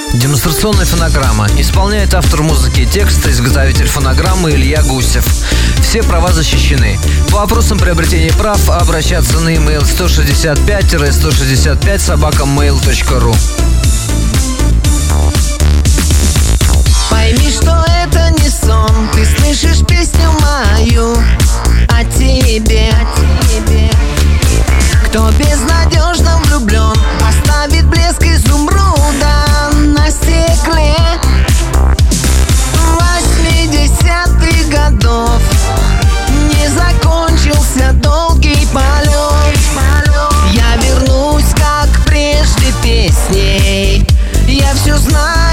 Демонстрационная фонограмма. Исполняет автор музыки и текста, изготовитель фонограммы Илья Гусев. Все права защищены. По вопросам приобретения прав обращаться на e-mail 165-165@mail.ru. Пойми, что это не сон. Ты слышишь песню мою о тебе. Кто безнадежно влюблен, оставит блеск изумруда на стекле. 80-х годов не закончился долгий полет. Я вернусь, как прежде, песней. Я все знаю.